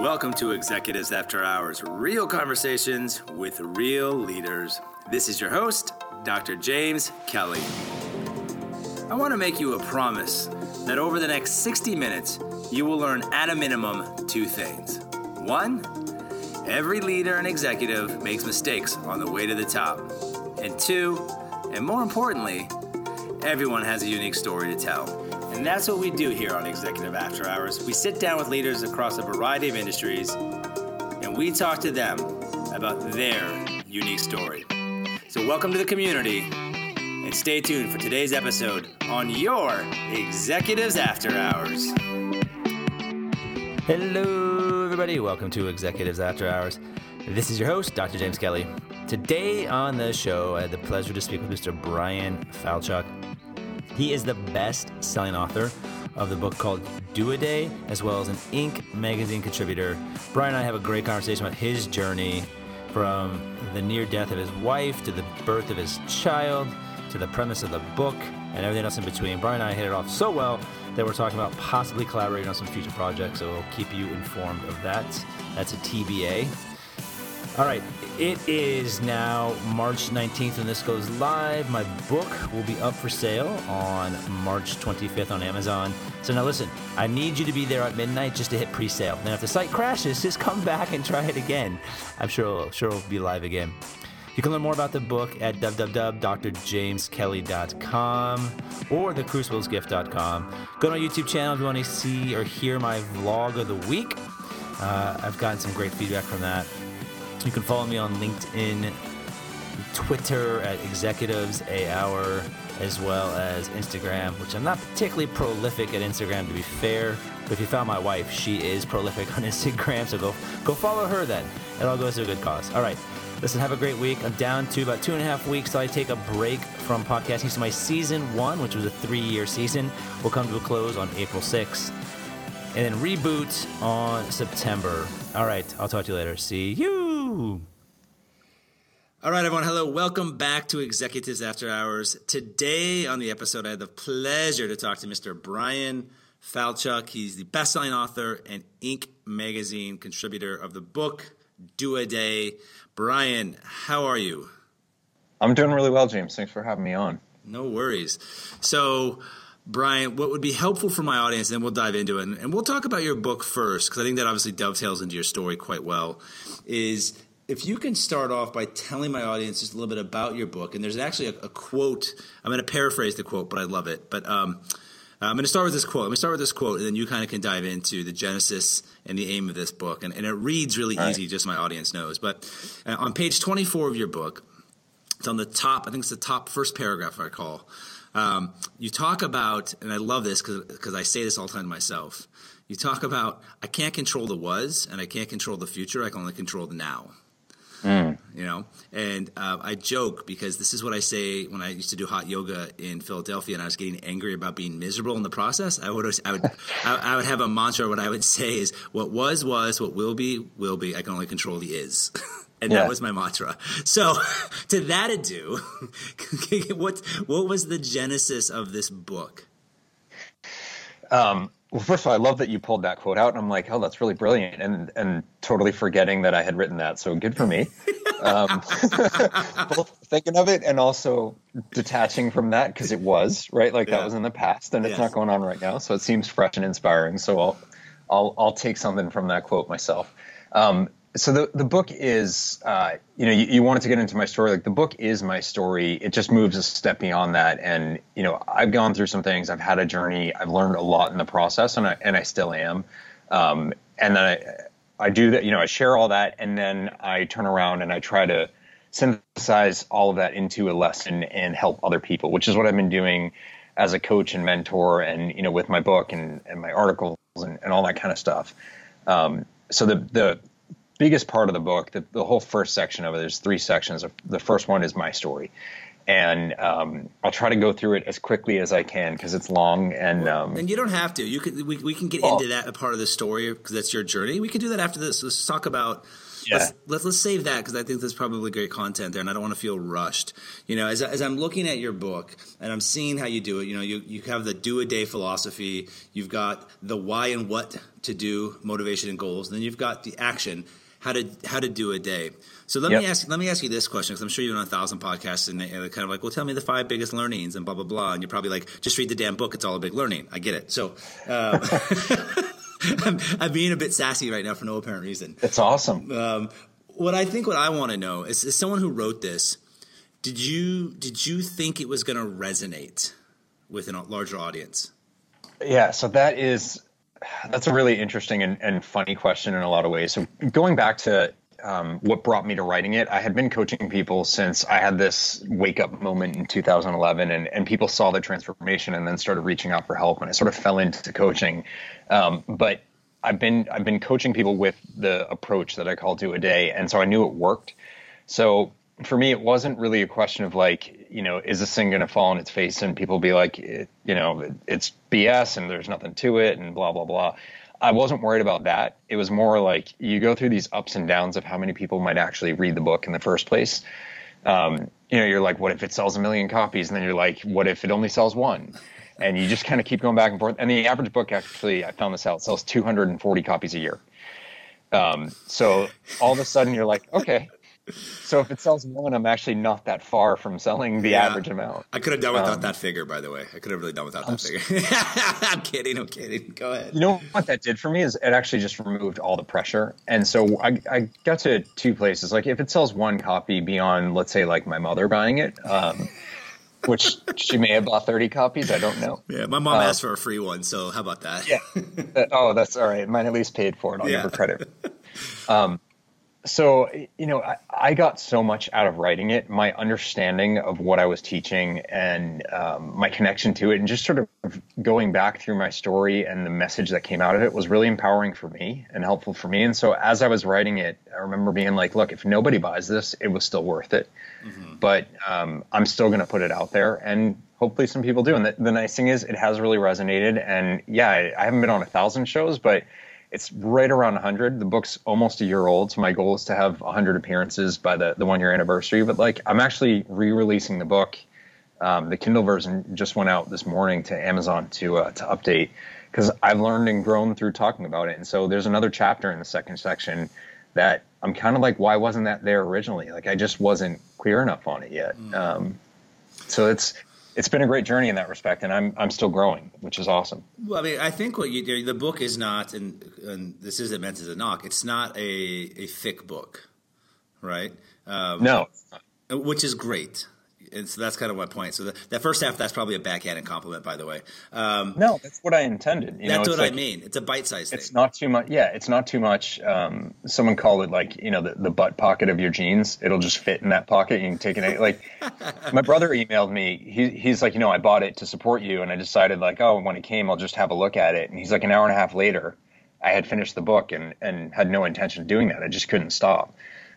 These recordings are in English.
Welcome to Executives After Hours, real conversations with real leaders. This is your host, Dr. James Kelly. I want to make you a promise that over the next 60 minutes, you will learn at a minimum two things. One, every leader and executive makes mistakes on the way to the top. And two, and more importantly, everyone has a unique story to tell. And that's what we do here on Executive After Hours. We sit down with leaders across a variety of industries, and we talk to them about their unique story. So welcome to the community, and stay tuned for today's episode on your Executives After Hours. Hello, everybody. Welcome to Executives After Hours. This is your host, Dr. James Kelly. Today on the show, I had the pleasure to speak with Mr. Brian Falchuk. He is the best-selling author of the book called Do a Day, as well as an Inc. magazine contributor. Brian and I have a great conversation about his journey from the near death of his wife to the birth of his child to the premise of the book and everything else in between. Brian and I hit it off so well that we're talking about possibly collaborating on some future projects, so we'll keep you informed of that. That's a TBA. All right, it is now March 19th when this goes live. My book will be up for sale on March 25th on Amazon. So now listen, I need you to be there at midnight just to hit pre-sale. Then if the site crashes, just come back and try it again. I'm sure it'll be live again. You can learn more about the book at www.drjameskelly.com or thecruciblesgift.com. Go to my YouTube channel if you want to see or hear my vlog of the week. I've gotten some great feedback from that. You can follow me on LinkedIn, Twitter at Executives A Hour, as well as Instagram, which I'm not particularly prolific at Instagram, to be fair. But if you found my wife, she is prolific on Instagram, so go follow her then. It all goes to a good cause. All right, listen, have a great week. I'm down to about 2.5 weeks till I take a break from podcasting. So my season 1, which was a 3-year season, will come to a close on April 6th. And then reboot on September. All right, I'll talk to you later. See you. All right, everyone. Hello. Welcome back to Executives After Hours. Today on the episode, I had the pleasure to talk to Mr. Brian Falchuk. He's the best-selling author and Inc. magazine contributor of the book Do a Day. Brian, how are you? I'm doing really well, James. Thanks for having me on. No worries. So, Brian, what would be helpful for my audience, and then we'll dive into it, and we'll talk about your book first, because I think that obviously dovetails into your story quite well, is if you can start off by telling my audience just a little bit about your book. And there's actually a quote. I'm going to paraphrase the quote, but I love it. But I'm going to start with this quote. Let me start with this quote, and then you kind of can dive into the genesis and the aim of this book. And it reads really easy, just so my audience knows. But on page 24 of your book, it's on the top, I think it's the top first paragraph, if I recall. You talk about, and I love this because I say this all the time to myself, you talk about, I can't control the was and I can't control the future, I can only control the now. You know, and I joke because this is what I say when I used to do hot yoga in Philadelphia and I was getting angry about being miserable in the process. I would have a mantra. What I would say is, what was, what will be, I can only control the is. And that was my mantra. So to that ado, what was the genesis of this book? Well, first of all, I love that you pulled that quote out, and I'm like, oh, that's really brilliant, and totally forgetting that I had written that. So good for me. Both thinking of it and also detaching from that, because it was right, like that was in the past, and it's not going on right now. So it seems fresh and inspiring. So I'll take something from that quote myself. So the book is, you wanted to get into my story. Like, the book is my story. It just moves a step beyond that. And, I've gone through some things. I've had a journey. I've learned a lot in the process, and I still am. And then I do that, I share all that, and then I turn around and I try to synthesize all of that into a lesson and help other people, which is what I've been doing as a coach and mentor and, with my book and my articles and all that kind of stuff. So the biggest part of the book, the whole first section of it, there's 3 sections. The first one is my story. And I'll try to go through it as quickly as I can because it's long. And you don't have to. We can get into that part of the story because that's your journey. We can do that after this. Let's talk about Yeah. let's save that because I think there's probably great content there, and I don't want to feel rushed. As I'm looking at your book and I'm seeing how you do it, you have the do a day philosophy, you've got the why and what to do, motivation and goals, and then you've got the action, how to do a day. So let me ask you this question, because I'm sure you're on 1,000 podcasts and they're kind of like, well, tell me the 5 biggest learnings and blah, blah, blah. And you're probably like, just read the damn book. It's all a big learning. I get it. So I'm being a bit sassy right now for no apparent reason. It's awesome. What I want to know is, as someone who wrote this, did you think it was going to resonate with a larger audience? Yeah. So that's a really interesting and funny question in a lot of ways. So going back to what brought me to writing it, I had been coaching people since I had this wake up moment in 2011, and people saw the transformation and then started reaching out for help, and I sort of fell into coaching. But I've been coaching people with the approach that I call do a day, and so I knew it worked. So for me, it wasn't really a question of like, is this thing going to fall on its face and people be like, it's BS and there's nothing to it and blah, blah, blah. I wasn't worried about that. It was more like you go through these ups and downs of how many people might actually read the book in the first place. You're like, what if it sells 1 million copies? And then you're like, what if it only sells 1? And you just kind of keep going back and forth. And the average book, actually, I found this out, sells 240 copies a year. So all of a sudden you're like, okay, so if it sells 1, I'm actually not that far from selling the average amount. I could have done without that figure, by the way. I could have really done without that figure. I'm kidding. Go ahead. You know what that did for me is it actually just removed all the pressure. And so I got to 2 places. Like if it sells 1 copy beyond, let's say, like my mother buying it, which she may have bought 30 copies. I don't know. Yeah, my mom asked for a free one, so how about that? Yeah. That's all right. Mine at least paid for it. I'll give her credit. So, I got so much out of writing it, my understanding of what I was teaching and my connection to it, and just sort of going back through my story and the message that came out of it was really empowering for me and helpful for me. And so as I was writing it, I remember being like, look, if nobody buys this, it was still worth it. Mm-hmm. But I'm still going to put it out there, and hopefully some people do. And the nice thing is it has really resonated. And yeah, I haven't been on 1,000 shows, but it's right around 100. The book's almost a year old, so my goal is to have 100 appearances by the 1-year anniversary. But like, I'm actually re-releasing the book. The Kindle version just went out this morning to Amazon to update, because I've learned and grown through talking about it. And so there's another chapter in the second section that I'm kind of like, why wasn't that there originally? Like, I just wasn't clear enough on it yet. So it's been a great journey in that respect, and I'm still growing, which is awesome. Well, I mean, I think what you do, the book is not, and this isn't meant as a knock, it's not a thick book, right? No. Which is great. And so that's kind of my point. So that first half, that's probably a backhanded compliment, by the way. No, that's what I intended. That's what I mean. It's a bite-sized thing. It's not too much. Yeah, it's not too much. Someone called it like, the butt pocket of your jeans. It'll just fit in that pocket. You can take it. Like, my brother emailed me. He's like, I bought it to support you. And I decided like, oh, when it came, I'll just have a look at it. And he's like, an hour and a half later, I had finished the book and had no intention of doing that. I just couldn't stop.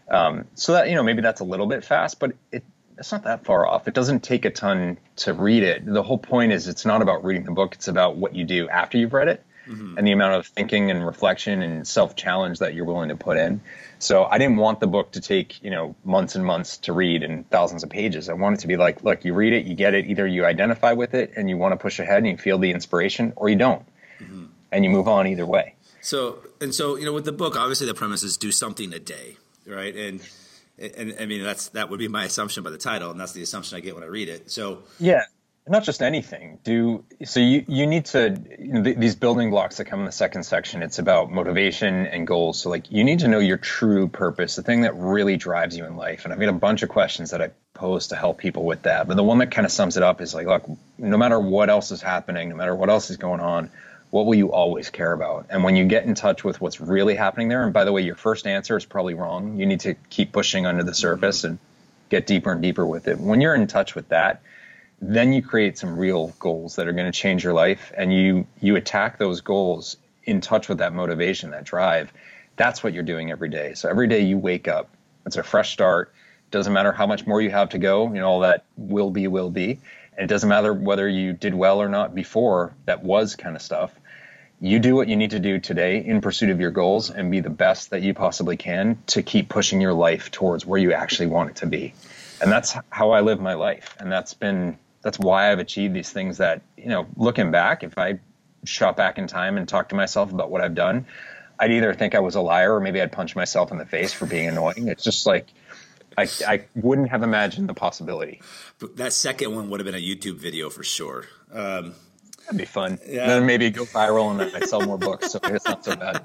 So that, maybe that's a little bit fast, but it's not that far off. It doesn't take a ton to read it. The whole point is it's not about reading the book. It's about what you do after you've read it, mm-hmm. and the amount of thinking and reflection and self-challenge that you're willing to put in. So I didn't want the book to take, months and months to read and thousands of pages. I want it to be like, look, you read it, you get it. Either you identify with it and you want to push ahead and you feel the inspiration, or you don't, mm-hmm. and you move on either way. So, with the book, obviously the premise is do something a day, right? And I mean, that would be my assumption by the title, and that's the assumption I get when I read it. So yeah, not just anything. You need to, these building blocks that come in the second section. It's about motivation and goals. So like, you need to know your true purpose, the thing that really drives you in life. And I've got a bunch of questions that I pose to help people with that. But the one that kind of sums it up is like, look, no matter what else is happening, no matter what else is going on, what will you always care about? And when you get in touch with what's really happening there, and by the way, your first answer is probably wrong. You need to keep pushing under the surface and get deeper and deeper with it. When you're in touch with that, then you create some real goals that are going to change your life, and you attack those goals in touch with that motivation, that drive. That's what you're doing every day. So every day you wake up, it's a fresh start. Doesn't matter how much more you have to go, all that will be. And it doesn't matter whether you did well or not before, that was kind of stuff. you do what you need to do today in pursuit of your goals and be the best that you possibly can to keep pushing your life towards where you actually want it to be. And that's how I live my life. And that's why I've achieved these things that, looking back, if I shot back in time and talked to myself about what I've done, I'd either think I was a liar or maybe I'd punch myself in the face for being annoying. It's just like, I wouldn't have imagined the possibility. But that second one would have been a YouTube video for sure. That'd be fun. Yeah. Then maybe go viral and then I sell more books. So it's not so bad.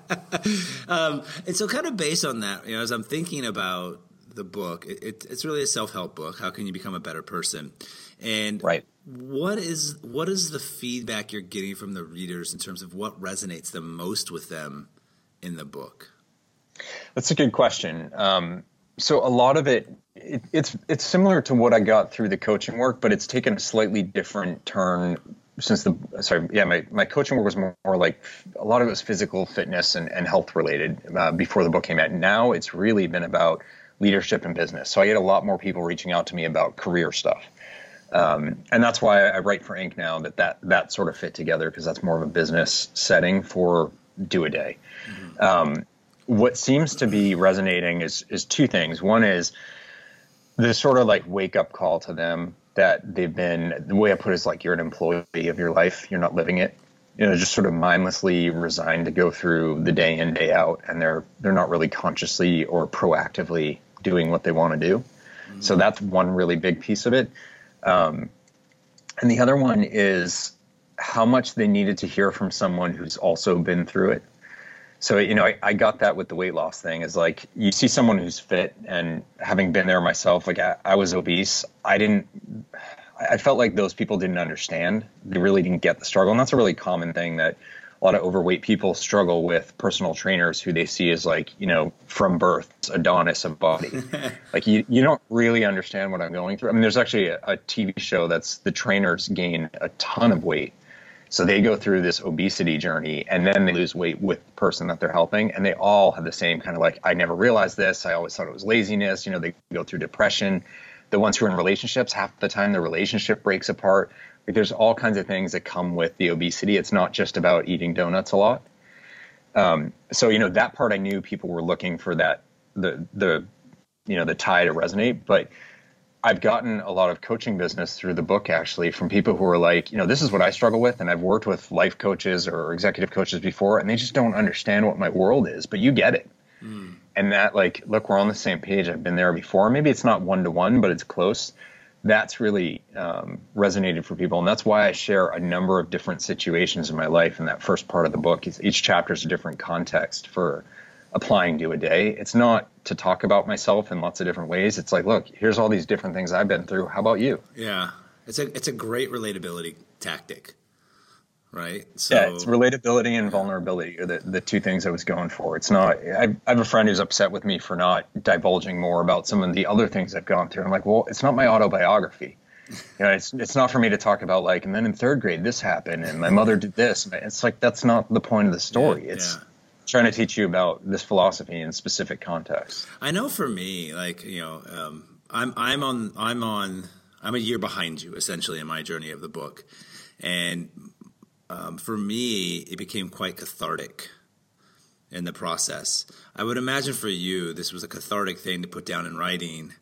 And so kind of based on that, as I'm thinking about the book, it's really a self-help book. How can you become a better person? And right. What is the feedback you're getting from the readers in terms of what resonates the most with them in the book? That's a good question. So a lot of it's similar to what I got through the coaching work, but it's taken a slightly different turn since my coaching work was more like a lot of it was physical fitness and health related before the book came out. Now it's really been about leadership and business. So I get a lot more people reaching out to me about career stuff. And that's why I write for Inc. now, that sort of fit together, because that's more of a business setting for Do a Day. Mm-hmm. What seems to be resonating is two things. One is this sort of like wake up call to them that they've been, the way I put it is like, you're an employee of your life. You're not living it, just sort of mindlessly resigned to go through the day in, day out. And they're not really consciously or proactively doing what they want to do. Mm-hmm. So that's one really big piece of it. And the other one is how much they needed to hear from someone who's also been through it. So, I got that with the weight loss thing, is like, you see someone who's fit, and having been there myself, like I was obese. I felt like those people didn't understand. They really didn't get the struggle. And that's a really common thing that a lot of overweight people struggle with personal trainers who they see as like, from birth, Adonis of body. Like you don't really understand what I'm going through. I mean, there's actually a TV show that's the trainers gain a ton of weight. So they go through this obesity journey and then they lose weight with the person that they're helping. And they all have the same kind of like, I never realized this. I always thought it was laziness. They go through depression. The ones who are in relationships, half the time the relationship breaks apart. Like there's all kinds of things that come with the obesity. It's not just about eating donuts a lot. So, that part I knew people were looking for that, the tie to resonate. But I've gotten a lot of coaching business through the book, actually, from people who are like, this is what I struggle with. And I've worked with life coaches or executive coaches before, and they just don't understand what my world is, but you get it. Mm. And that, like, look, we're on the same page. I've been there before. Maybe it's not one-to-one, but it's close. That's really resonated for people. And that's why I share a number of different situations in my life in that first part of the book. Each chapter is a different context for applying Do a Day. It's not to talk about myself in lots of different ways. It's like, look, here's all these different things I've been through. How about you? Yeah. It's a great relatability tactic, right? So, yeah, it's relatability and vulnerability are the two things I was going for. It's not, I have a friend who's upset with me for not divulging more about some of the other things I've gone through. I'm like, well, it's not my autobiography. It's not for me to talk about like, and then in third grade, this happened and my mother did this. It's like, that's not the point of the story. It's trying to teach you about this philosophy in specific contexts. I know for me, like, I'm a year behind you essentially in my journey of the book. And for me, it became quite cathartic in the process. I would imagine for you, this was a cathartic thing to put down in writing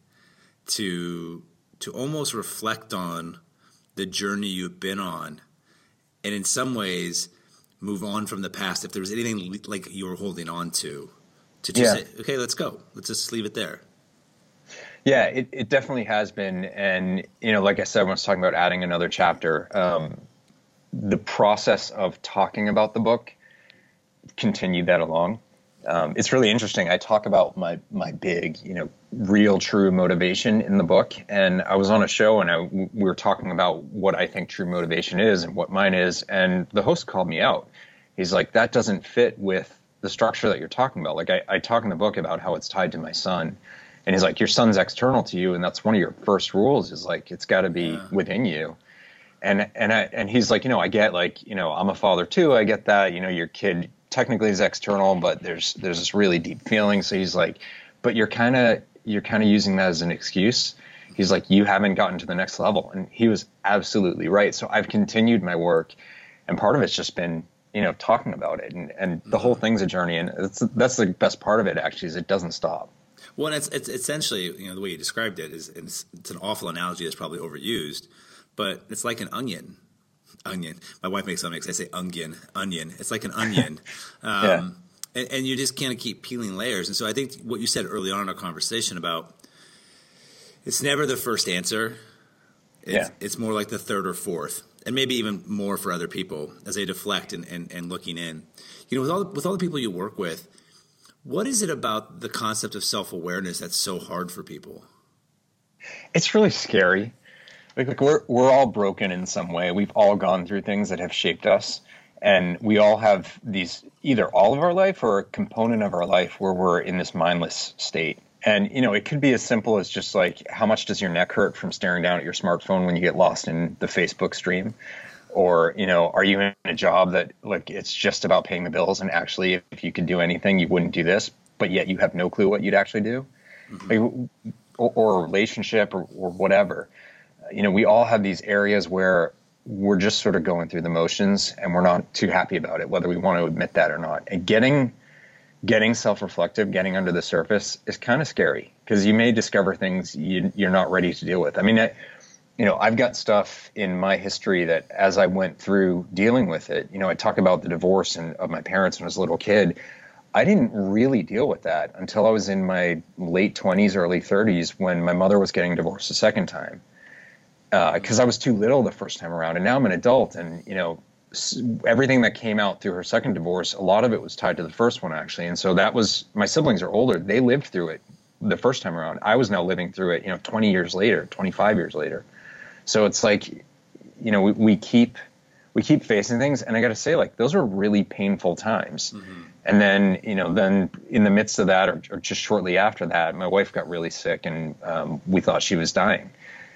to almost reflect on the journey you've been on. And in some ways, move on from the past. If there was anything like you were holding on to just say, okay, let's go. Let's just leave it there. Yeah, it definitely has been. And, like I said, when I was talking about adding another chapter, the process of talking about the book continued that along. It's really interesting. I talk about my big, real true motivation in the book. And I was on a show and we were talking about what I think true motivation is and what mine is. And the host called me out. He's like, that doesn't fit with the structure that you're talking about. Like I talk in the book about how it's tied to my son. And he's like, your son's external to you. And that's one of your first rules is like, it's got to be within you. And he's like, I get like, I'm a father too. I get that, your kid technically is external, but there's this really deep feeling. So he's like, but you're kind of using that as an excuse. He's like, you haven't gotten to the next level. And he was absolutely right. So I've continued my work. And part of it's just been talking about it, and the whole thing's a journey, and that's the best part of it actually, is it doesn't stop. Well, it's essentially, the way you described it is it's an awful analogy that's probably overused, but it's like an onion. Onion. My wife makes fun of me because I say onion. It's like an onion. Yeah. And you just can't keep peeling layers. And so I think what you said early on in our conversation about it's never the first answer. It's more like the third or fourth, and maybe even more for other people as they deflect and looking in. With all the people you work with, what is it about the concept of self-awareness that's so hard for people? It's really scary. Like we're all broken in some way. We've all gone through things that have shaped us, and we all have these, either all of our life or a component of our life where we're in this mindless state. And, it could be as simple as just like, how much does your neck hurt from staring down at your smartphone when you get lost in the Facebook stream? Or, are you in a job that like it's just about paying the bills, and actually if you could do anything, you wouldn't do this, but yet you have no clue what you'd actually do? Mm-hmm. Like, or a relationship or whatever. We all have these areas where we're just sort of going through the motions and we're not too happy about it, whether we want to admit that or not. And getting self-reflective, getting under the surface is kind of scary, because you may discover things you're not ready to deal with. I mean, I've got stuff in my history that as I went through dealing with it, I talk about the divorce of my parents when I was a little kid. I didn't really deal with that until I was in my late 20s, early 30s, when my mother was getting divorced a second time. Because I was too little the first time around, and now I'm an adult, and everything that came out through her second divorce, a lot of it was tied to the first one, actually. And so my siblings are older; they lived through it the first time around. I was now living through it, 20 years later, 25 years later. So it's like, we keep facing things, and I got to say, like, those are really painful times. Mm-hmm. And then, then in the midst of that, or just shortly after that, my wife got really sick, and we thought she was dying.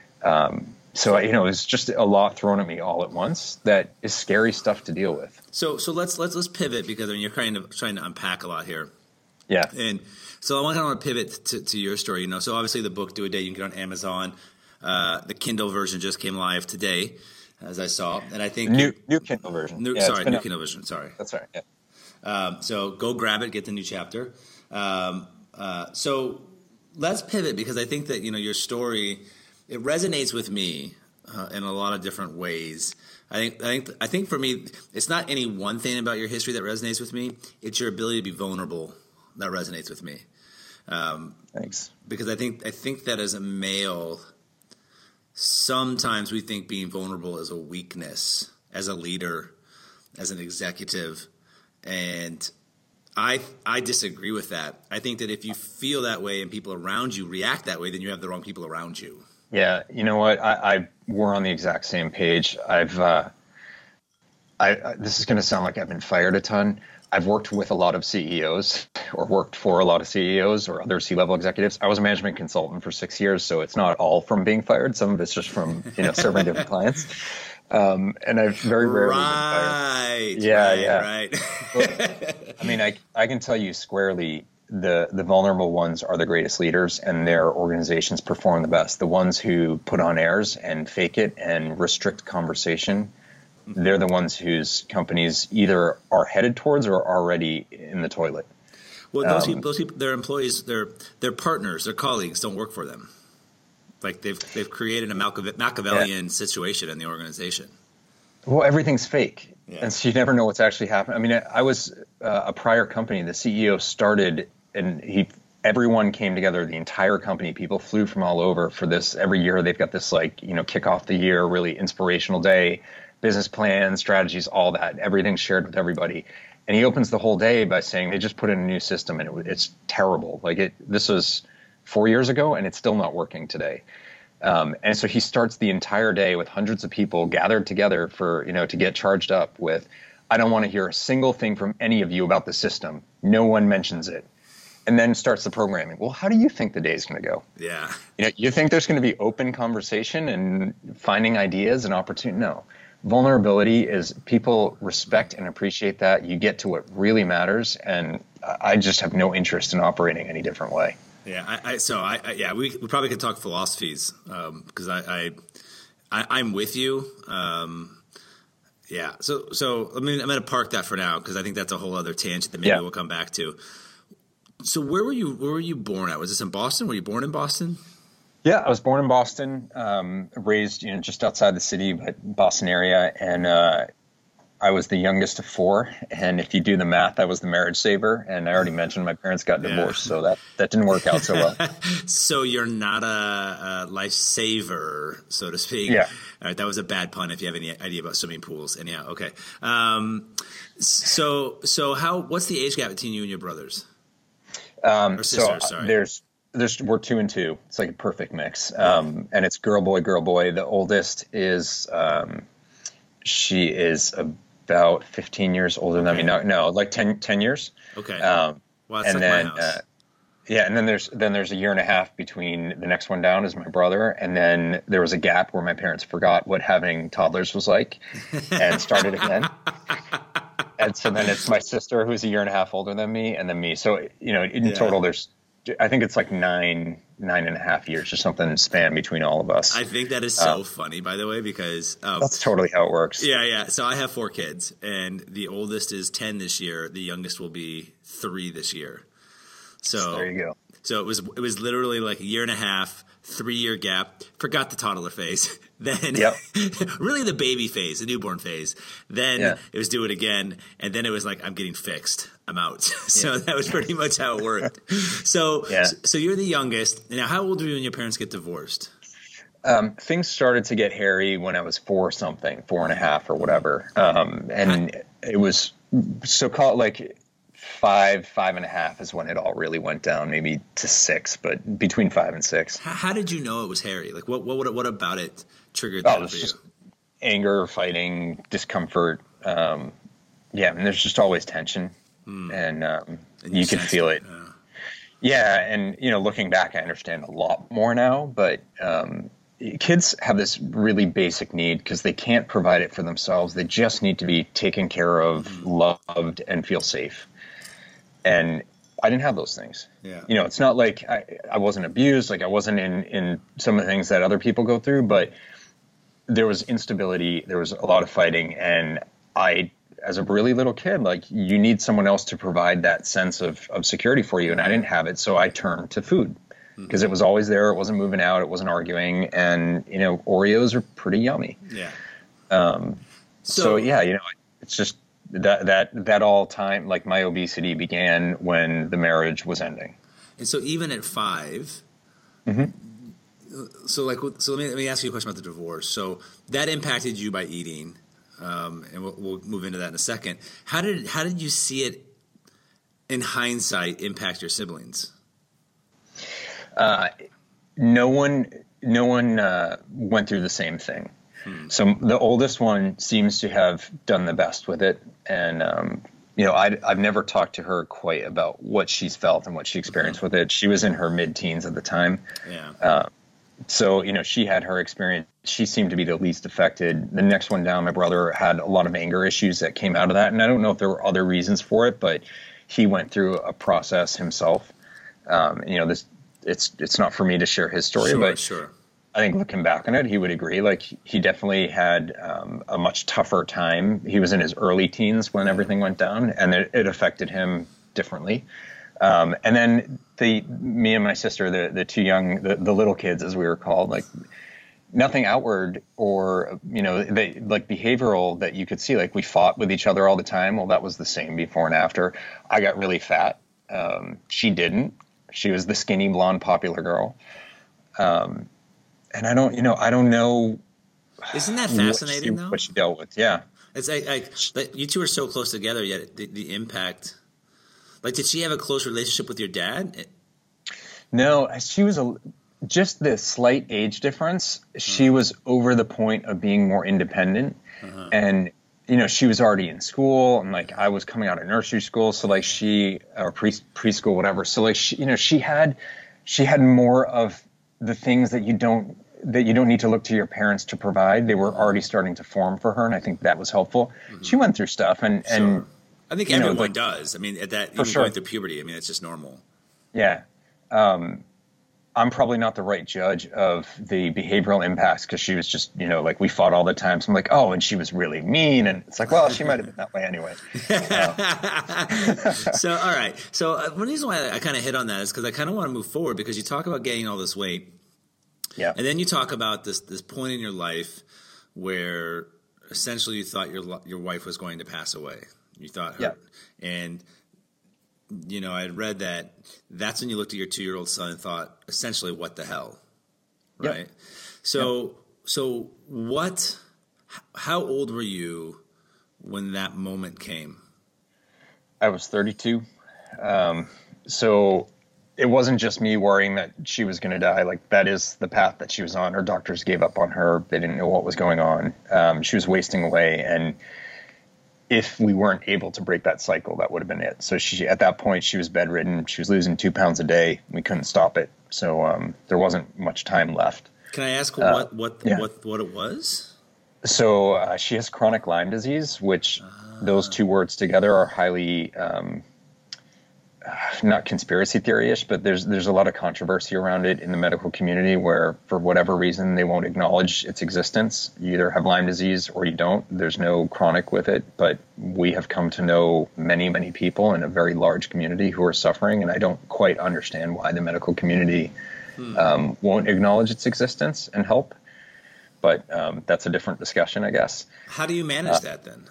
So, it's just a lot thrown at me all at once that is scary stuff to deal with. So let's pivot, because you're kind of trying to unpack a lot here. Yeah. And so I want to pivot to your story. So obviously the book, Do a Day, you can get on Amazon. The Kindle version just came live today, as I saw, and I think new Kindle version. New Kindle version. Sorry, that's right. Yeah. So go grab it, get the new chapter. So let's pivot, because I think that your story, it resonates with me in a lot of different ways. I think for me, it's not any one thing about your history that resonates with me. It's your ability to be vulnerable that resonates with me. Thanks. Because I think that as a male, sometimes we think being vulnerable is a weakness, as a leader, as an executive, and I disagree with that. I think that if you feel that way and people around you react that way, then you have the wrong people around you. Yeah, you know what? We're on the exact same page. This is going to sound like I've been fired a ton. I've worked with a lot of CEOs, or worked for a lot of CEOs or other C-level executives. I was a management consultant for 6 years, so it's not all from being fired. Some of it's just from serving different clients. And I've very rarely been fired. Right. Well, I mean, I can tell you squarely, the vulnerable ones are the greatest leaders, and their organizations perform the best. The ones who put on airs and fake it and restrict conversation, they're the ones whose companies either are headed towards or are already in the toilet. Well, those people, their employees, their partners, their colleagues don't work for them. Like they've created a Machiavellian situation in the organization. Well, everything's fake. Yeah. And so you never know what's actually happening. I mean, I was a prior company. The CEO started, and everyone came together, the entire company. People flew from all over for this. Every year they've got this kick off the year, really inspirational day, business plans, strategies, all that. Everything's shared with everybody. And he opens the whole day by saying they just put in a new system, and it's terrible. This was 4 years ago, and it's still not working today. And so he starts the entire day with hundreds of people gathered together to get charged up with, I don't want to hear a single thing from any of you about the system. No one mentions it. And then starts the programming. Well, how do you think the day is going to go? Yeah. You think there's going to be open conversation and finding ideas and opportunity? No. Vulnerability is, people respect and appreciate that. You get to what really matters. And I just have no interest in operating any different way. Yeah, we probably could talk philosophies, because I'm with you. Yeah. So I mean, I'm going to park that for now because I think that's a whole other tangent that maybe we'll come back to. So where were you born at? Was this in Boston? Were you born in Boston? Yeah, I was born in Boston, raised, just outside the city, but Boston area. And, I was the youngest of four. And if you do the math, I was the marriage saver. And I already mentioned my parents got divorced. So that didn't work out so well. So you're not a life saver, so to speak. Yeah. All right. That was a bad pun if you have any idea about swimming pools. Anyhow. Okay. So what's the age gap between you and your brothers? Or sisters, sorry. We're 2 and 2. It's like a perfect mix. And it's girl, boy, girl, boy. The oldest is, she is about 15 years older than me. No, like 10 years. Okay. Well, that's and like then, my house. and then there's a year and a half between the next one down is my brother. And then there was a gap where my parents forgot what having toddlers was like and started again. And so then it's my sister who's a year and a half older than me and then me. So, in total, I think it's like 9.5 years or something span between all of us. I think that is so funny, by the way, because that's totally how it works. Yeah. So I have 4 kids, and the oldest is 10 this year. The youngest will be 3 this year. So there you go. So it was literally like a year and a half, 3-year gap. Forgot the toddler phase. Then really the baby phase, the newborn phase. Then it was do it again, and then it was like I'm getting fixed. I'm out. So that was pretty much how it worked. So you're the youngest. Now, how old were you when your parents get divorced? Things started to get hairy when I was 4.5 or whatever. And it was so-called like 5.5 is when it all really went down, maybe to 6, but between 5 and 6. How did you know it was hairy? Like what about it triggered that for you? Just anger, fighting, discomfort. I mean, there's just always tension. And you can feel it. And looking back, I understand a lot more now. But kids have this really basic need because they can't provide it for themselves. They just need to be taken care of, loved, and feel safe. And I didn't have those things. Yeah. It's not like I wasn't abused, like I wasn't in some of the things that other people go through, but there was instability, there was a lot of fighting, and as a really little kid, like you need someone else to provide that sense of security for you. And I didn't have it. So I turned to food because it was always there. It wasn't moving out. It wasn't arguing. And, Oreos are pretty yummy. Yeah. It's just that all time, like my obesity began when the marriage was ending. And so even at 5, so let me ask you a question about the divorce. So that impacted you by eating. And we'll move into that in a second. How did you see it in hindsight impact your siblings? No one went through the same thing. So the oldest one seems to have done the best with it. And, I've never talked to her quite about what she's felt and what she experienced with it. She was in her mid-teens at the time. Yeah. So, she had her experience. She seemed to be the least affected. The next one down, my brother had a lot of anger issues that came out of that. And I don't know if there were other reasons for it, but he went through a process himself. It's not for me to share his story, but I think looking back on it, he would agree. Like he definitely had a much tougher time. He was in his early teens when everything went down, and it affected him differently. And then me and my sister, the 2 young, the little kids, as we were called, like nothing outward or, like behavioral that you could see. Like we fought with each other all the time. Well, that was the same before and after. I got really fat. She didn't. She was the skinny, blonde, popular girl. And I don't know. Isn't that fascinating though? What she dealt with. Yeah. It's like you two are so close together, yet the impact. Like, did she have a close relationship with your dad? No, she was just the slight age difference. She was over the point of being more independent. And, she was already in school, and like I was coming out of nursery school. So like or preschool, whatever. So like, she had more of the things that you don't need to look to your parents to provide. They were already starting to form for her. And I think that was helpful. She went through stuff and I think everyone does. I mean, even going through puberty, I mean, it's just normal. Yeah. I'm probably not the right judge of the behavioral impacts because she was just, like we fought all the time. So I'm like, oh, and she was really mean. And it's like, well, she might have been that way anyway. So, all right. So one reason why I kind of hit on that is because I kind of want to move forward because you talk about gaining all this weight. Yeah. And then you talk about this point in your life where essentially you thought your wife was going to pass away. You thought her. Yeah. And I had read that's when you looked at your 2-year-old son and thought, essentially, what the hell, right? Yep. So how old were you when that moment came? I was 32. So it wasn't just me worrying that she was going to die. Like, that is the path that she was on. Her doctors gave up on her. They didn't know what was going on. She was wasting away, and if we weren't able to break that cycle, that would have been it. So at that point, she was bedridden. She was losing 2 pounds a day. We couldn't stop it. So there wasn't much time left. Can I ask what it was? So she has chronic Lyme disease, which those two words together are highly not conspiracy theory-ish, but there's a lot of controversy around it in the medical community where, for whatever reason, they won't acknowledge its existence. You either have Lyme disease or you don't. There's no chronic with it, but we have come to know many, many people in a very large community who are suffering, and I don't quite understand why the medical community won't acknowledge its existence and help. But that's a different discussion, I guess. How do you manage that then?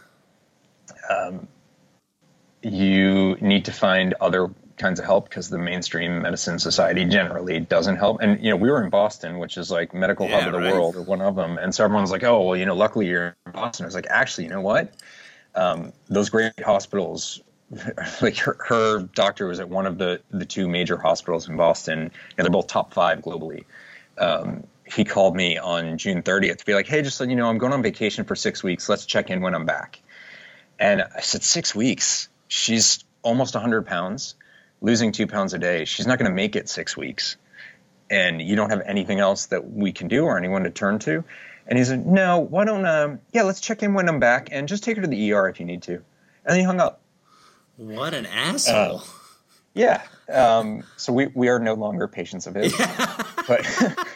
You need to find other kinds of help because the mainstream medicine society generally doesn't help. And, we were in Boston, which is like medical hub of the world, or one of them. And so everyone's like, oh, well, luckily you're in Boston. I was like, actually, you know what? Those great hospitals, like her doctor was at one of the two major hospitals in Boston. They're both top 5 globally. He called me on June 30th to be like, hey, just so you know, I'm going on vacation for 6 weeks. Let's check in when I'm back. And I said, 6 weeks? She's almost 100 pounds, losing 2 pounds a day. She's not going to make it 6 weeks. And you don't have anything else that we can do or anyone to turn to. And he said, no, why don't, let's check in when I'm back and just take her to the ER if you need to. And then he hung up. What an asshole. Yeah. So we are no longer patients of his. But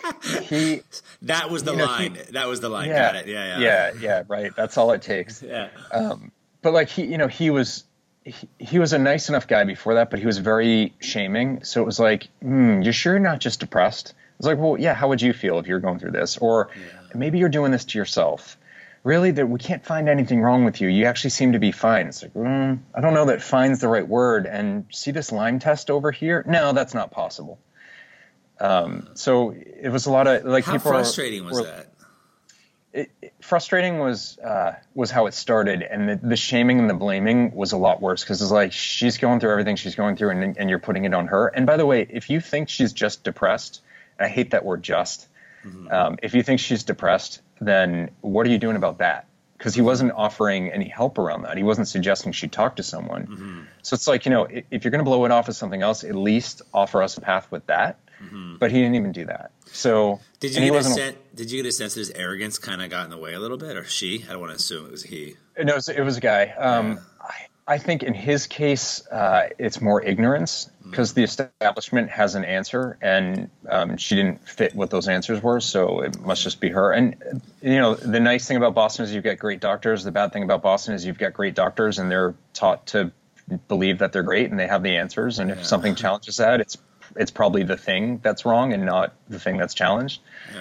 that was the line. That was the line. Yeah, got it. Yeah. Right. That's all it takes. Yeah. But like he was a nice enough guy before that, but he was very shaming. So it was like, you're sure you're not just depressed? I was like, well, yeah, how would you feel if you're going through this? Or maybe you're doing this to yourself. Really, we can't find anything wrong with you. You actually seem to be fine. It's like, I don't know that fine's the right word. And see this Lyme test over here? No, that's not possible. So it was a lot of like, how frustrating was that? Frustrating was how it started, and the shaming and the blaming was a lot worse because it's like she's going through everything she's going through, and you're putting it on her. And by the way, if you think she's just depressed, and I hate that word "just," if you think she's depressed, then what are you doing about that? Because he wasn't offering any help around that. He wasn't suggesting she talk to someone. So it's like, if you're going to blow it off as something else, at least offer us a path with that. But he didn't even do that. So did you get a sense that his arrogance kind of got in the way a little bit, or she? I don't want to assume it was he. No, it was a guy. I think in his case, it's more ignorance because the establishment has an answer, and she didn't fit what those answers were. So it must just be her. And the nice thing about Boston is you've got great doctors. The bad thing about Boston is you've got great doctors, and they're taught to believe that they're great and they have the answers. And if something challenges that, it's probably the thing that's wrong and not the thing that's challenged.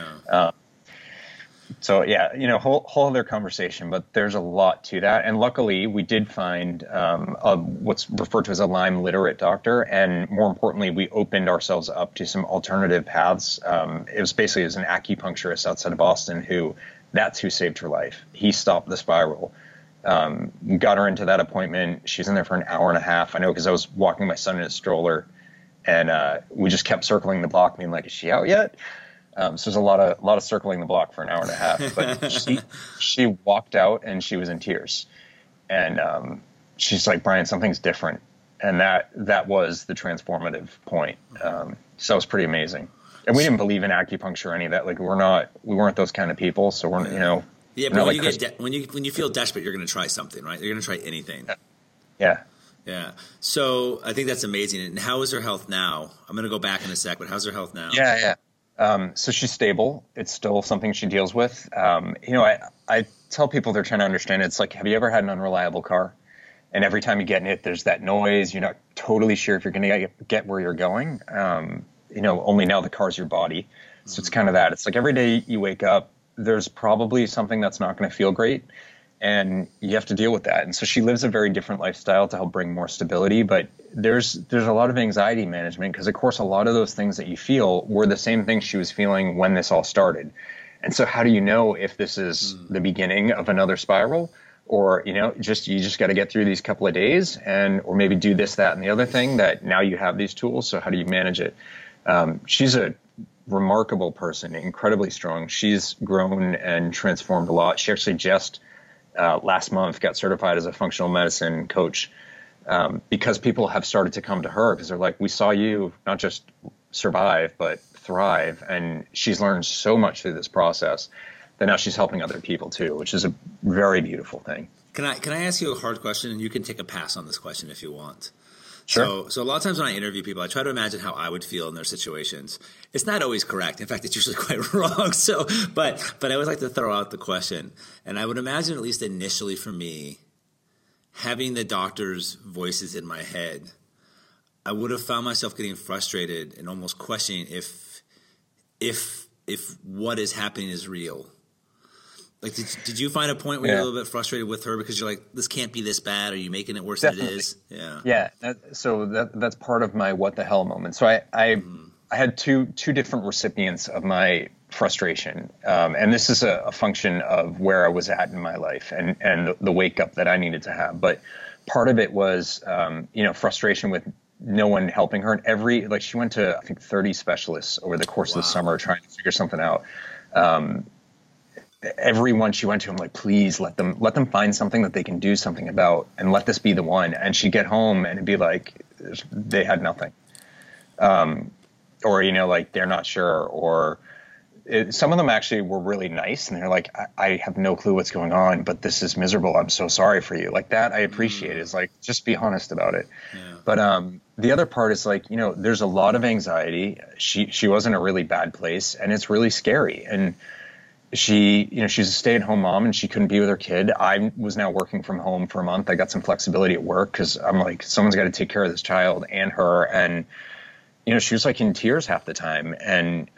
So whole other conversation, but there's a lot to that. And luckily we did find what's referred to as a Lyme literate doctor. And more importantly, we opened ourselves up to some alternative paths. It was basically as an acupuncturist outside of Boston that's who saved her life. He stopped the spiral. Got her into that appointment. She was in there for an hour and a half. I know because I was walking my son in a stroller. And we just kept circling the block, being like, "Is she out yet?" So there's a lot of circling the block for an hour and a half. But she walked out and she was in tears, and she's like, "Brian, something's different," and that was the transformative point. So that was pretty amazing. And we didn't believe in acupuncture or any of that. Like we weren't those kind of people. So we're Yeah, but when you feel desperate, you're going to try something, right? You're going to try anything. Yeah. Yeah. So I think that's amazing. And how is her health now? I'm going to go back in a sec, but how's her health now? Yeah. So she's stable. It's still something she deals with. I tell people they're trying to understand. It's like, have you ever had an unreliable car? And every time you get in it, there's that noise. You're not totally sure if you're going to get where you're going. Only now the car's your body. So it's kind of that. It's like every day you wake up, there's probably something that's not going to feel great. And you have to deal with that. And so she lives a very different lifestyle to help bring more stability. But there's a lot of anxiety management because, of course, a lot of those things that you feel were the same things she was feeling when this all started. And so how do you know if this is the beginning of another spiral or, you just got to get through these couple of days or maybe do this, that, and the other thing that now you have these tools. So how do you manage it? She's a remarkable person, incredibly strong. She's grown and transformed a lot. She actually just last month got certified as a functional medicine coach because people have started to come to her because they're like, we saw you not just survive, but thrive. And she's learned so much through this process that now she's helping other people too, which is a very beautiful thing. Can I ask you a hard question, and you can take a pass on this question if you want? Sure. So a lot of times when I interview people, I try to imagine how I would feel in their situations. It's not always correct. In fact, it's usually quite wrong. But I always like to throw out the question. And I would imagine, at least initially for me, having the doctor's voices in my head, I would have found myself getting frustrated and almost questioning if what is happening is real. Like, did you find a point where you're a little bit frustrated with her because you're like, this can't be this bad? Are you making it worse than it is? Yeah. Yeah. That's part of my what the hell moment. So I had two different recipients of my frustration. And this is a function of where I was at in my life and the wake up that I needed to have. But part of it was, frustration with no one helping her. And she went to, I think, 30 specialists over the course of the summer trying to figure something out. Everyone she went to, I'm like, please let them find something that they can do something about and let this be the one. And she'd get home and it'd be like, they had nothing. Like they're not sure, or some of them actually were really nice. And they're like, I have no clue what's going on, but this is miserable. I'm so sorry for you. Like that, I appreciate it. It's like, just be honest about it. Yeah. But, the other part is like, there's a lot of anxiety. She was in a really bad place and it's really scary. And she's a stay-at-home mom and she couldn't be with her kid. I was now working from home for a month. I got some flexibility at work because I'm like, someone's got to take care of this child and her. And, she was like in tears half the time. And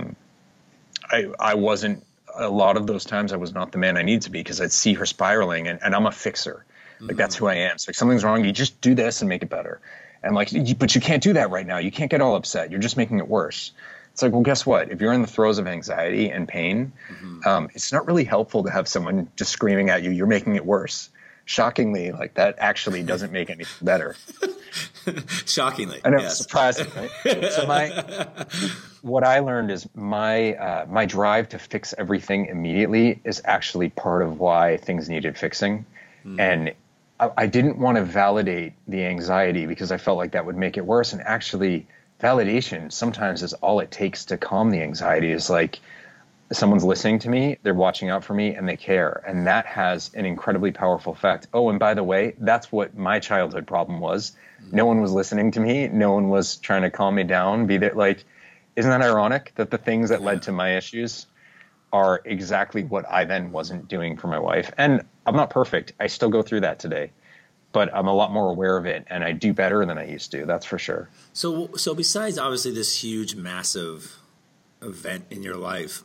I wasn't, a lot of those times I was not the man I need to be because I'd see her spiraling and I'm a fixer. Like that's who I am. So if something's wrong, you just do this and make it better. And like, but you can't do that right now. You can't get all upset. You're just making it worse. It's like, well, guess what? If you're in the throes of anxiety and pain, it's not really helpful to have someone just screaming at you, you're making it worse. Shockingly, like that actually doesn't make anything better. Shockingly. I know, yes. Surprising, right? So what I learned is my drive to fix everything immediately is actually part of why things needed fixing. And I didn't want to validate the anxiety because I felt like that would make it worse. And actually, validation sometimes is all it takes to calm the anxiety. Is like someone's listening to me, they're watching out for me, and they care. And that has an incredibly powerful effect. Oh, and by the way, that's what my childhood problem was. No one was listening to me. No one was trying to calm me down. Be that like, isn't that ironic that the things that led to my issues are exactly what I then wasn't doing for my wife? And I'm not perfect. I still go through that today. But I'm a lot more aware of it, and I do better than I used to. That's for sure. So besides obviously this huge, massive event in your life,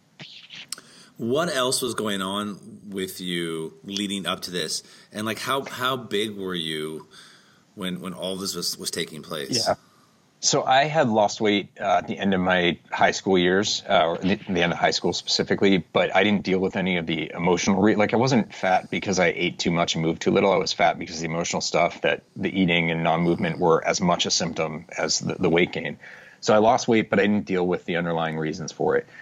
what else was going on with you leading up to this? And like, how big were you when all this was taking place? Yeah. So I had lost weight at the end of my high school years, or the end of high school specifically, but I didn't deal with any of the emotional like I wasn't fat because I ate too much and moved too little. I was fat because the emotional stuff, that the eating and non-movement were as much a symptom as the weight gain. So I lost weight, but I didn't deal with the underlying reasons for it.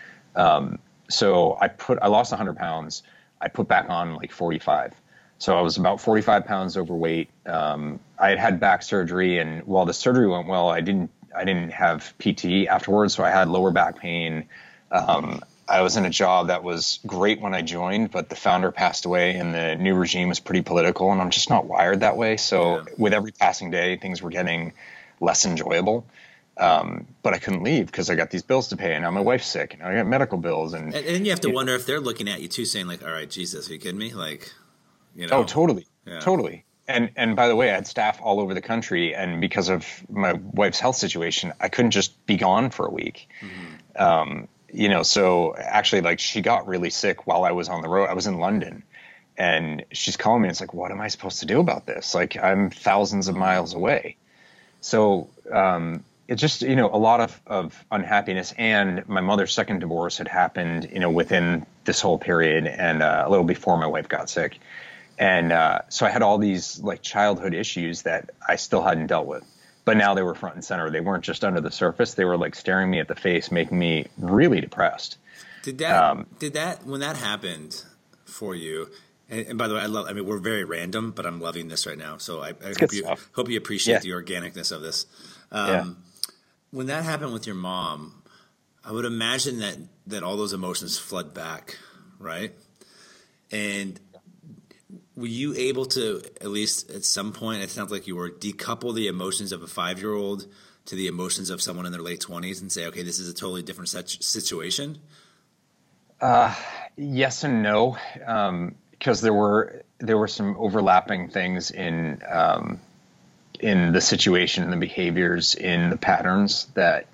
So I lost 100 pounds. I put back on like 45. So I was about 45 pounds overweight. I had back surgery, and while the surgery went well, I didn't have PT afterwards. So I had lower back pain. I was in a job that was great when I joined, but the founder passed away and the new regime was pretty political, and I'm just not wired that way. So with every passing day, things were getting less enjoyable. But I couldn't leave because I got these bills to pay, and now my wife's sick, and I got medical bills, and you have to wonder if they're looking at you too, saying like, "All right, Jesus, are you kidding me?" Like, Oh, totally, totally. And by the way, I had staff all over the country, and because of my wife's health situation, I couldn't just be gone for a week. So actually, like, she got really sick while I was on the road. I was in London, and she's calling me. And it's like, what am I supposed to do about this? Like, I'm thousands of miles away. So it's just, a lot of unhappiness. And my mother's second divorce had happened, within this whole period, and a little before my wife got sick. And so I had all these like childhood issues that I still hadn't dealt with. But now they were front and center. They weren't just under the surface. They were like staring me at the face, making me really depressed. Did that when that happened for you? And by the way, I mean, we're very random, but I'm loving this right now. So I hope you appreciate the organicness of this. When that happened with your mom, I would imagine that all those emotions flood back, right? And were you able to, at least at some point, it sounds like you were, decouple the emotions of a 5-year-old to the emotions of someone in their late 20s and say, okay, this is a totally different situation? Yes and no, because there were some overlapping things in the situation, in the behaviors, in the patterns that